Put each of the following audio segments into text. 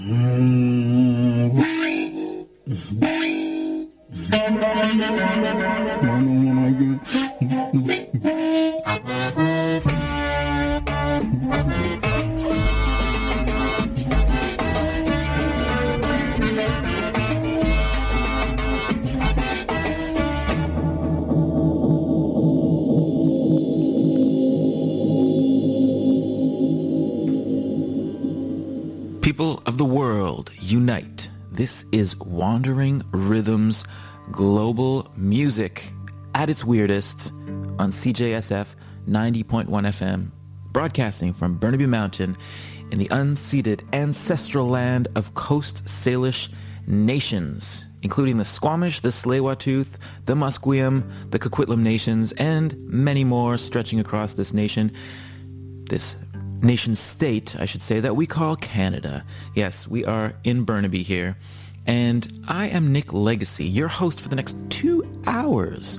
People of the world, unite. This is Wandering Rhythms Global Music at its weirdest on CJSF 90.1 FM, broadcasting from Burnaby Mountain in the unceded ancestral land of Coast Salish nations, including the Squamish, the Tsleil-Waututh, the Musqueam, the Coquitlam nations, and many more stretching across this nation state, I should say, that we call Canada. Yes, we are in Burnaby here. And I am Nick Legacy, your host for the next 2 hours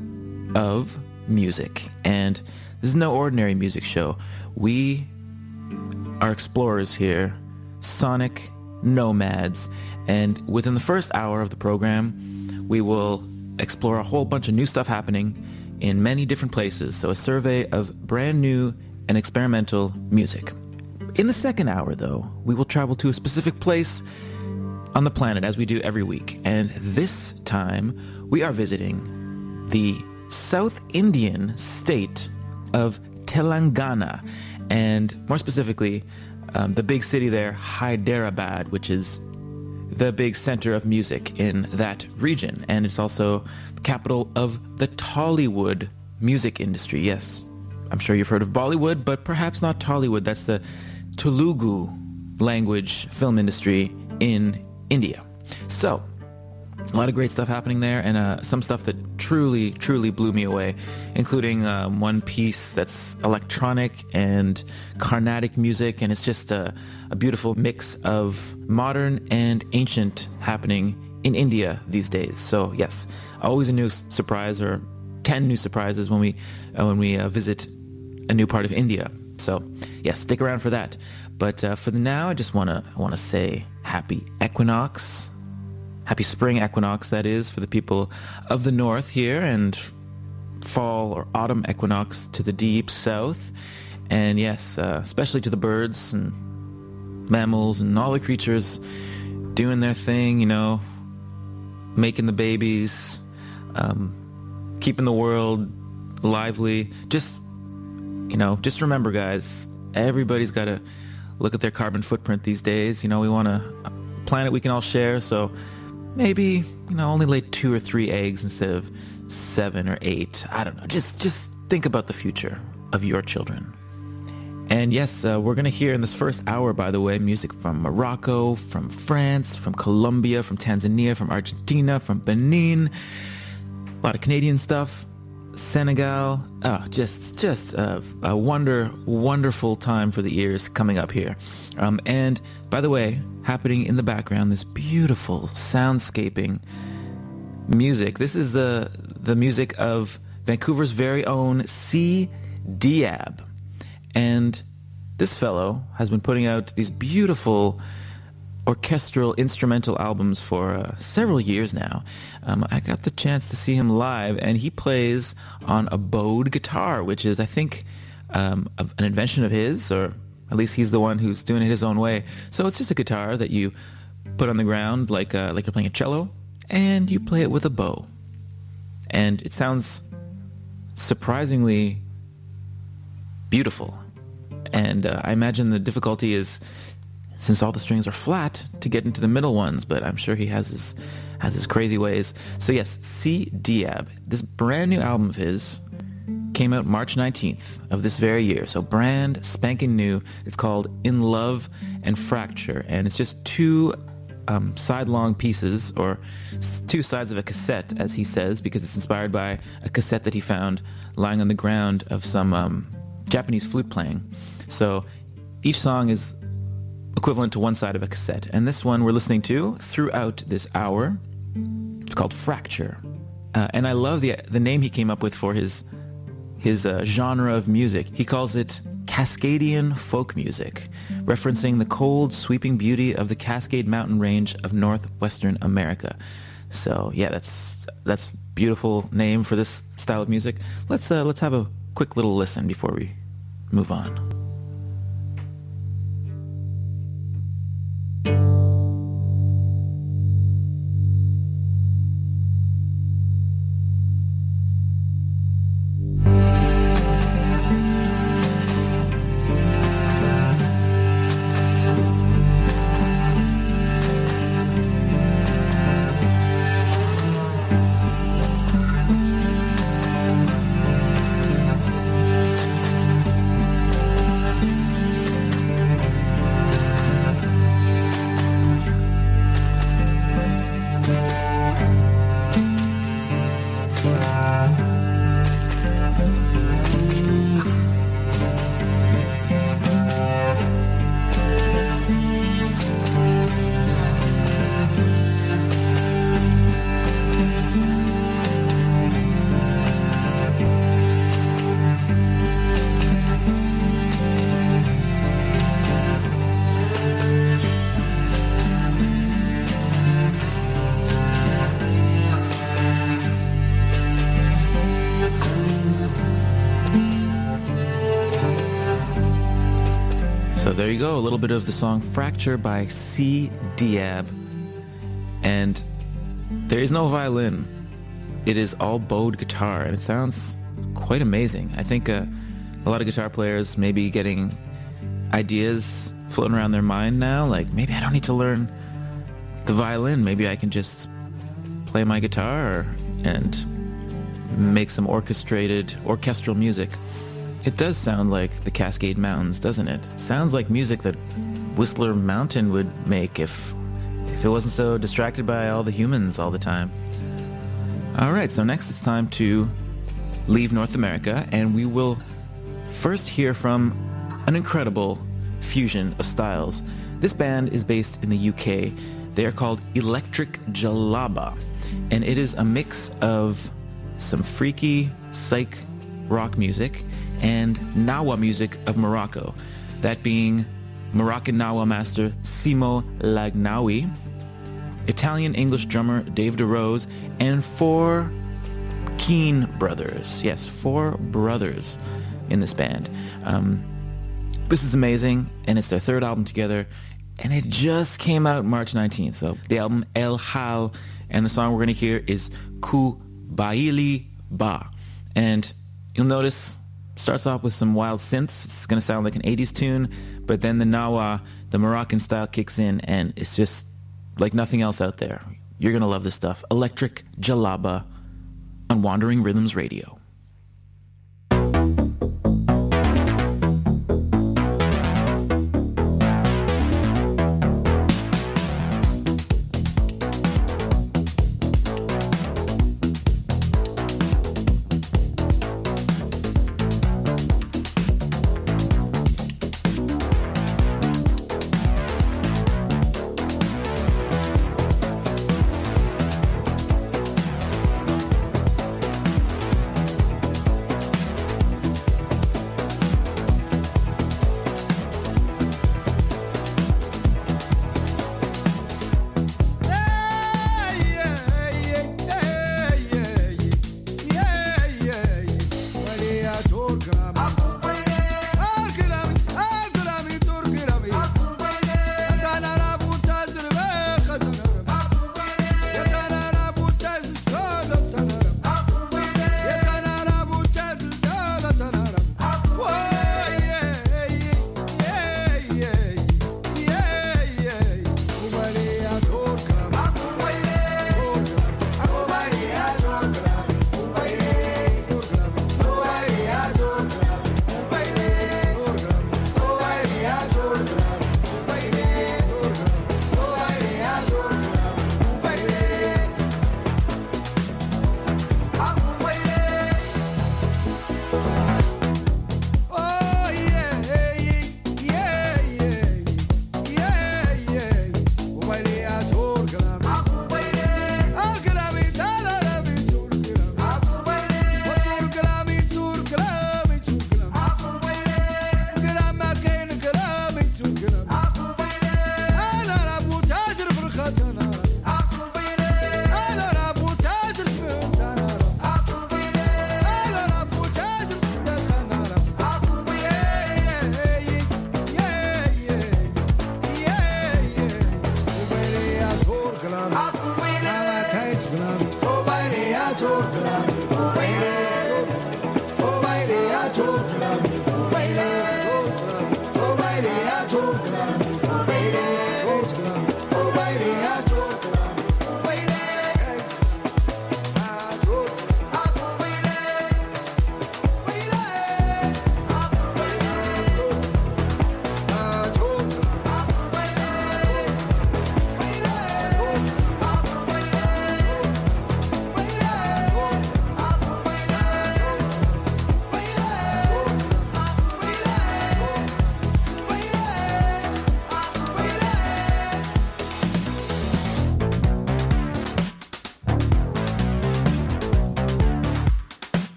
of music. And this is no ordinary music show. We are explorers here, sonic nomads. And within the first hour of the program, we will explore a whole bunch of new stuff happening in many different places. So a survey of brand new and experimental music. In the second hour, though, we will travel to a specific place on the planet as we do every week. And this time, we are visiting the South Indian state of Telangana. And more specifically, the big city there, Hyderabad, which is the big center of music in that region. And it's also the capital of the Tollywood music industry. Yes, I'm sure you've heard of Bollywood, but perhaps not Tollywood. That's the Telugu language film industry in India. So, a lot of great stuff happening there, and some stuff that truly, truly blew me away, including one piece that's electronic and Carnatic music, and it's just a beautiful mix of modern and ancient happening in India these days. So, yes, always a new surprise, or 10 new surprises when we visit a new part of India. So, yes, stick around for that. But for now, I just want to say happy equinox, happy spring equinox, that is, for the people of the north here, and fall or autumn equinox to the deep south. And yes, especially to the birds and mammals and all the creatures doing their thing, making the babies, keeping the world lively. Just remember, guys, everybody's got to look at their carbon footprint these days. We want a planet we can all share, so maybe, only lay 2 or 3 eggs instead of 7 or 8. I don't know. Just think about the future of your children. And yes, we're going to hear in this first hour, by the way, music from Morocco, from France, from Colombia, from Tanzania, from Argentina, from Benin. A lot of Canadian stuff. Senegal. Just a wonderful time for the ears coming up here. And by the way, happening in the background, this beautiful soundscaping music. This is the music of Vancouver's very own C. Diab. And this fellow has been putting out these beautiful orchestral instrumental albums for several years now. I got the chance to see him live, and he plays on a bowed guitar, which is, I think, an invention of his, or at least he's the one who's doing it his own way. So it's just a guitar that you put on the ground like you're playing a cello, and you play it with a bow. And it sounds surprisingly beautiful. And I imagine the difficulty is, since all the strings are flat, to get into the middle ones, but I'm sure he has his crazy ways. So yes, C. Diab, this brand new album of his came out March 19th of this very year, so brand spanking new. It's called In Love and Fracture, and it's just 2 side-long pieces, or 2 sides of a cassette, as he says, because it's inspired by a cassette that he found lying on the ground of some Japanese flute playing. So each song is equivalent to one side of a cassette. And this one we're listening to throughout this hour. It's called Fracture. And I love the name he came up with for his genre of music. He calls it Cascadian folk music, referencing the cold, sweeping beauty of the Cascade Mountain range of northwestern America. So yeah, that's beautiful name for this style of music. Let's have a quick little listen before we move on. So there you go, a little bit of the song Fracture by C. Diab. And there is no violin. It is all bowed guitar, and it sounds quite amazing. I think a lot of guitar players may be getting ideas floating around their mind now, like maybe I don't need to learn the violin. Maybe I can just play my guitar and make some orchestral music. It does sound like the Cascade Mountains, doesn't it? It sounds like music that Whistler Mountain would make if it wasn't so distracted by all the humans all the time. All right, so next it's time to leave North America, and we will first hear from an incredible fusion of styles. This band is based in the UK. They are called Electric Jalaba, and it is a mix of some freaky psych rock music and Nawa music of Morocco, that being Moroccan Nawa master Simo Lagnawi, Italian-English drummer Dave DeRose, and 4 Keane brothers. Yes, 4 brothers in this band. This is amazing, and it's their 3rd album together, and it just came out March 19th. So the album El Hal, and the song we're going to hear is Kubaili Ba. And you'll notice starts off with some wild synths. It's going to sound like an 80s tune, but then the Nawa, the Moroccan style, kicks in, and it's just like nothing else out there. You're going to love this stuff. Electric Jalaba on Wandering Rhythms Radio.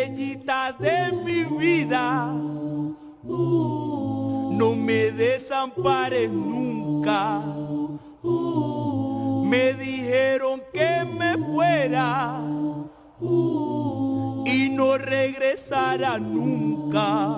estrellita de mi vida, no me desampares nunca. Me dijeron que me fuera y no regresara nunca.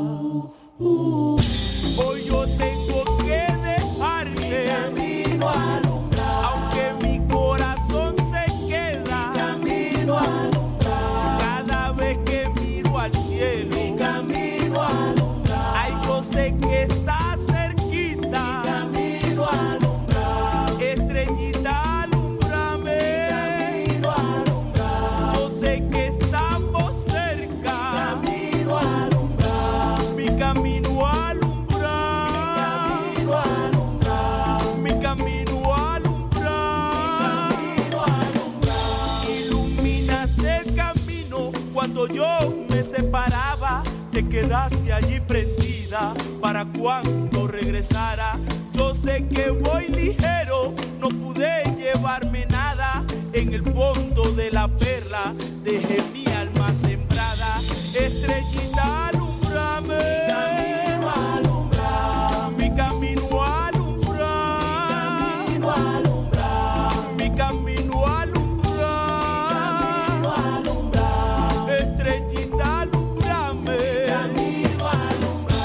Hoy yo tengo que dejarte, camino a alumbrar, aunque mi corazón se queda, camino a alumbrar. Cada vez que miro al cielo, mi camino a alumbrar. Ay, yo sé que está cerquita, camino a alumbrar. Estrellita, alumbrame, camino a alumbrar. Yo sé que estamos cerca, camino a alumbrar. Mi camino a alumbrar. Cuando yo me separaba, te quedaste allí prendida para cuando regresara. Yo sé que voy ligero, no pude llevarme nada. En el fondo de la perla dejé mi alma sembrada. Estrellita, alumbrame, mi camino a alumbrar, mi camino a alumbrar, mi camino a alumbrar. Estrellita, alumbrame, camino a alumbrar.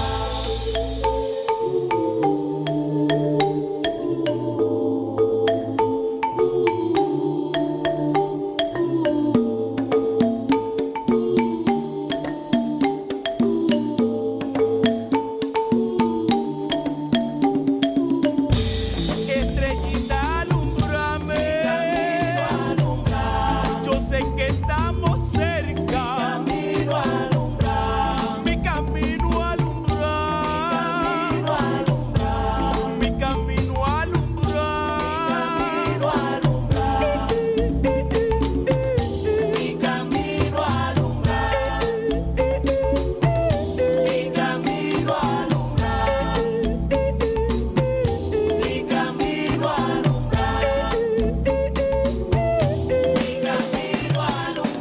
Estrellita, alumbrame, camino a alumbrar. Yo sé que estamos cerca, camino a alumbrar. Mi camino a alumbrar, mi camino a alumbrar, mi camino a alumbrar, mi camino a alumbrar, mi camino a alumbrar, mi camino a alumbrar, mi camino a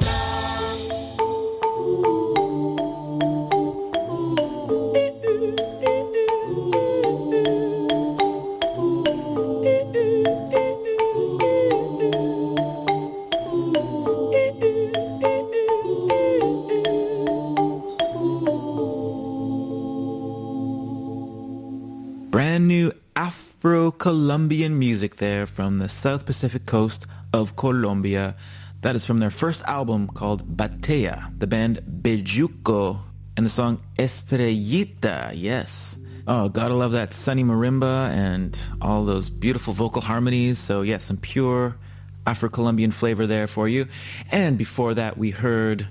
Brand new Afro-Colombian music there from the South Pacific coast of Colombia. That is from their first album called Batea, the band Bejuco, and the song Estrellita, yes. Oh, gotta love that sunny marimba and all those beautiful vocal harmonies. So yes, some pure Afro-Colombian flavor there for you. And before that we heard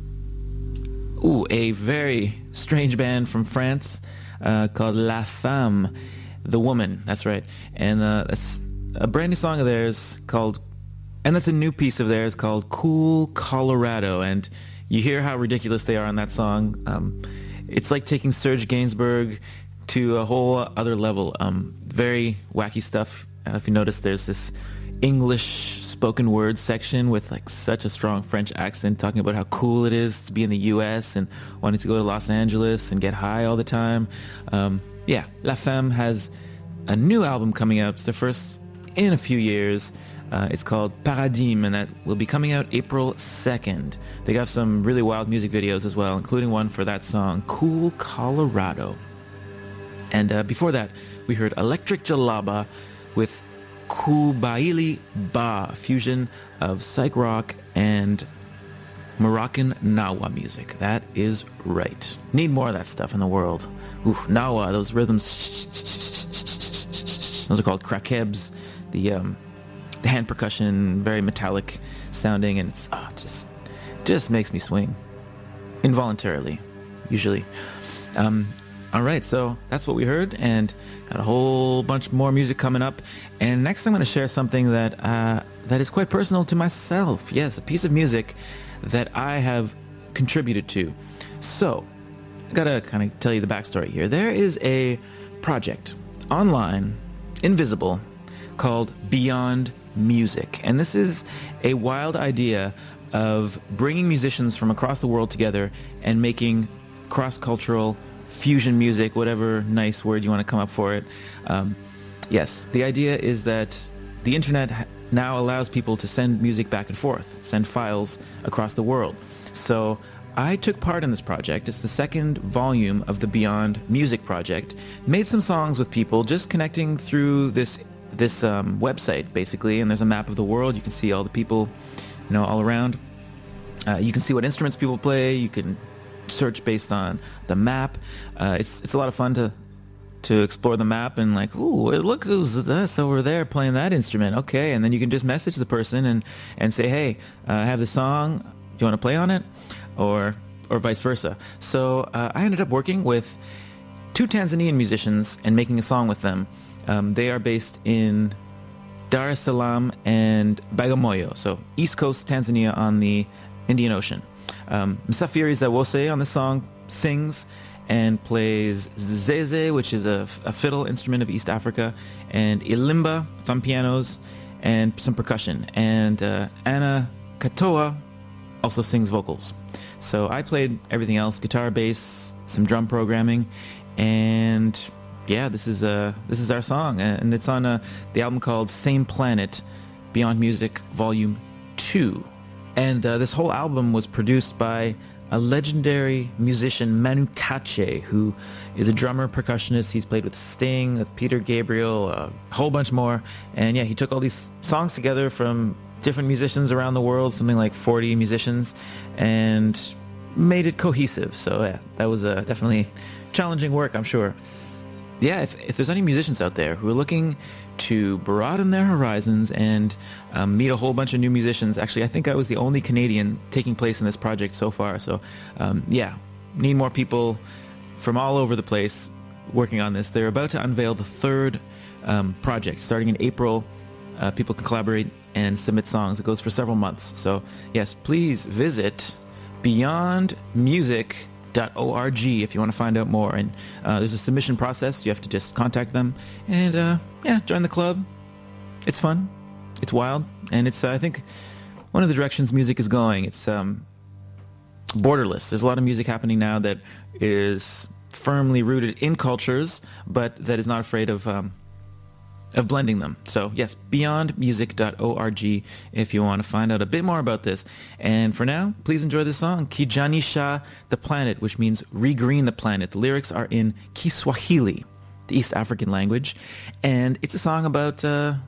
a very strange band from France called La Femme, The Woman, that's right. And that's a brand new song of theirs called, and that's a new piece of theirs called Cool Colorado. And you hear how ridiculous they are on that song. It's like taking Serge Gainsbourg to a whole other level. Very wacky stuff. If you notice, there's this English spoken word section with like such a strong French accent talking about how cool it is to be in the US and wanting to go to Los Angeles and get high all the time. Yeah, La Femme has a new album coming out. It's their first in a few years. It's called Paradigme, and that will be coming out April 2nd. They got some really wild music videos as well, including one for that song, Cool Colorado. And before that, we heard Electric Jalaba with Kubaili Ba, a fusion of psych rock and Moroccan Nawa music. That is right. Need more of that stuff in the world. Ooh, Nawa, those rhythms. Those are called krakebs. The hand percussion, very metallic sounding, and it's just makes me swing. Involuntarily, usually. All right, so that's what we heard, and got a whole bunch more music coming up. And next I'm going to share something that is quite personal to myself. Yes, a piece of music that I have contributed to. So, I got to kind of tell you the backstory here. There is a project online, invisible, called Beyond Music. And this is a wild idea of bringing musicians from across the world together and making cross-cultural fusion music, whatever nice word you want to come up for it. Yes, the idea is that the internet now allows people to send music back and forth, send files across the world. So I took part in this project. It's the second volume of the Beyond Music project. Made some songs with people, just connecting through this website, basically. And there's a map of the world. You can see all the people, all around. You can see what instruments people play. You can search based on the map. It's a lot of fun to explore the map and like, ooh, look who's this over there playing that instrument. Okay, and then you can just message the person and say, hey, I have this song. Do you want to play on it? Or vice versa. So I ended up working with 2 Tanzanian musicians and making a song with them. They are based in Dar es Salaam and Bagamoyo, so East Coast Tanzania on the Indian Ocean. Msafiri Zawose on the song sings and plays zeze, which is a fiddle instrument of East Africa, and ilimba, thumb pianos, and some percussion. And Anna Katoa also sings vocals. So I played everything else, guitar, bass, some drum programming, and yeah, this is our song, and it's on the album called Same Planet, Beyond Music Volume 2. And this whole album was produced by a legendary musician, Manu Katché, who is a drummer, percussionist. He's played with Sting, with Peter Gabriel, a whole bunch more. And yeah, he took all these songs together from different musicians around the world, something like 40 musicians, and made it cohesive. So yeah, that was definitely challenging work, I'm sure. Yeah, if there's any musicians out there who are looking to broaden their horizons and meet a whole bunch of new musicians, actually, I think I was the only Canadian taking place in this project so far. So yeah, need more people from all over the place working on this. They're about to unveil the 3rd project starting in April. People can collaborate and submit songs. It goes for several months. So yes, please visit beyondmusic.org if you want to find out more. And there's a submission process. You have to just contact them and yeah, join the club. It's fun. It's wild. And it's, I think, one of the directions music is going. It's borderless. There's a lot of music happening now that is firmly rooted in cultures, but that is not afraid of blending them. So yes, beyondmusic.org if you want to find out a bit more about this. And for now, please enjoy this song, Kijanisha the Planet, which means regreen the planet. The lyrics are in Kiswahili, the East African language, and it's a song about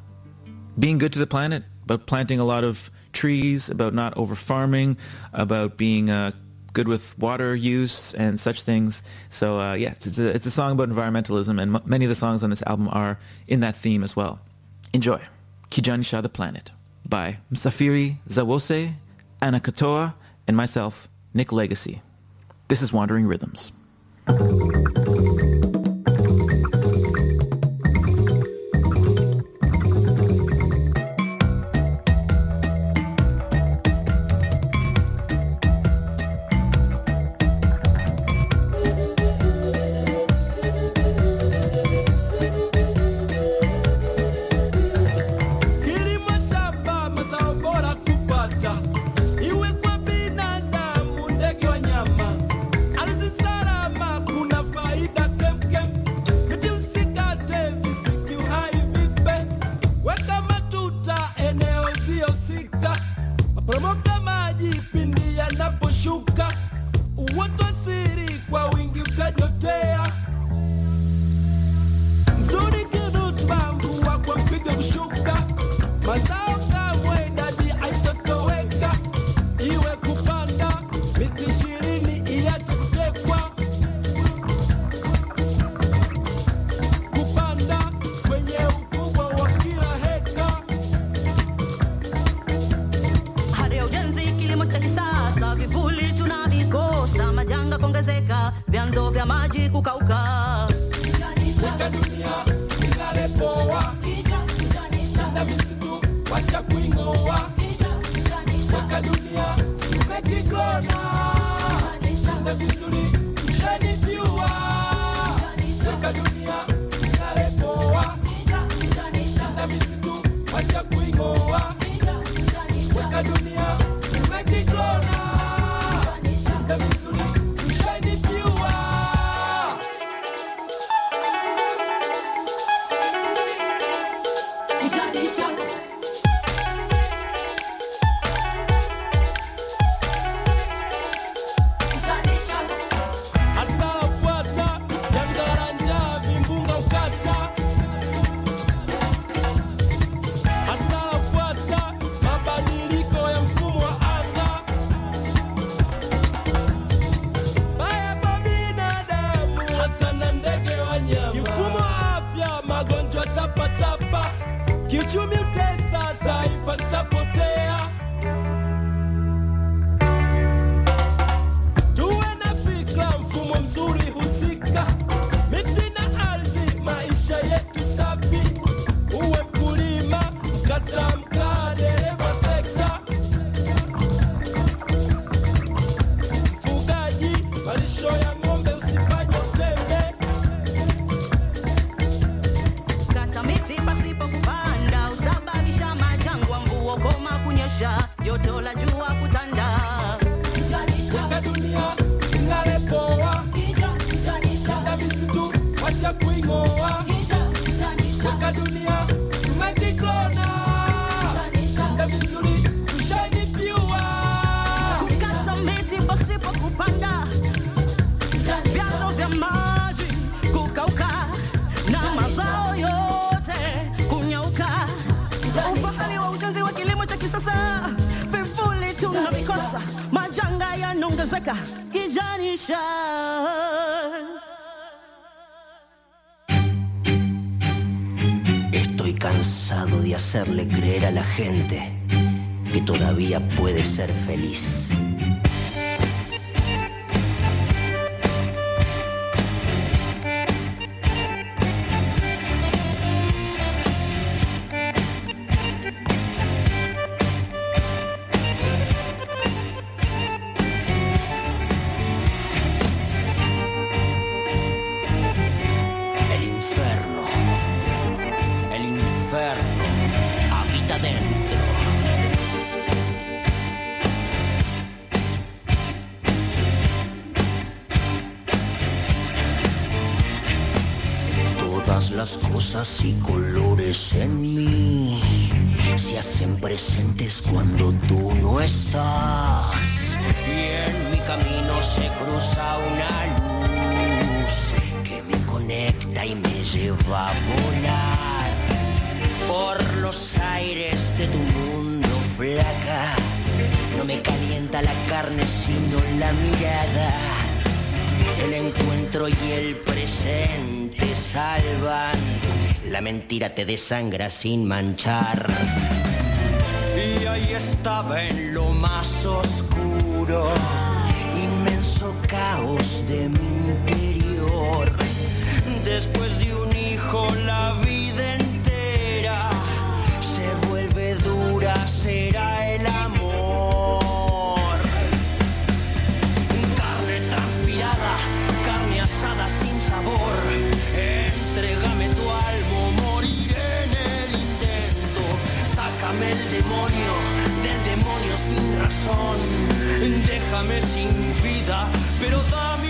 being good to the planet, about planting a lot of trees, about not over farming, about being good with water use and such things. So yeah, it's a song about environmentalism, and many of the songs on this album are in that theme as well. Enjoy. Kijanisha the Planet by Msafiri Zawose, Anna Katoa, and myself, Nick Legacy. This is Wandering Rhythms. Make kupanda vyanzo vya maji kukauka na mazao yote kunyauka. Ufahari wa ujenzi wa kilimo cha kisasa, vivuli tunavikosa, majanga yanaongezeka kijanisha. Estoy cansado de hacerle creer a la gente que todavía puede ser feliz. Habita dentro. Todas las cosas y colores en mí se hacen presentes cuando tú no estás. Y en mi camino se cruza una luz que me conecta y me lleva a volar por los aires de tu mundo, flaca. No me calienta la carne sino la mirada. El encuentro y el presente salvan. La mentira te desangra sin manchar. Y ahí estaba en lo más oscuro, inmenso caos de mi interior. Después de un hijo la vida entera se vuelve dura, será el amor. Carne transpirada, carne asada sin sabor. Entrégame tu alma, moriré en el intento. Sácame el demonio, del demonio sin razón. Déjame sin vida, pero dame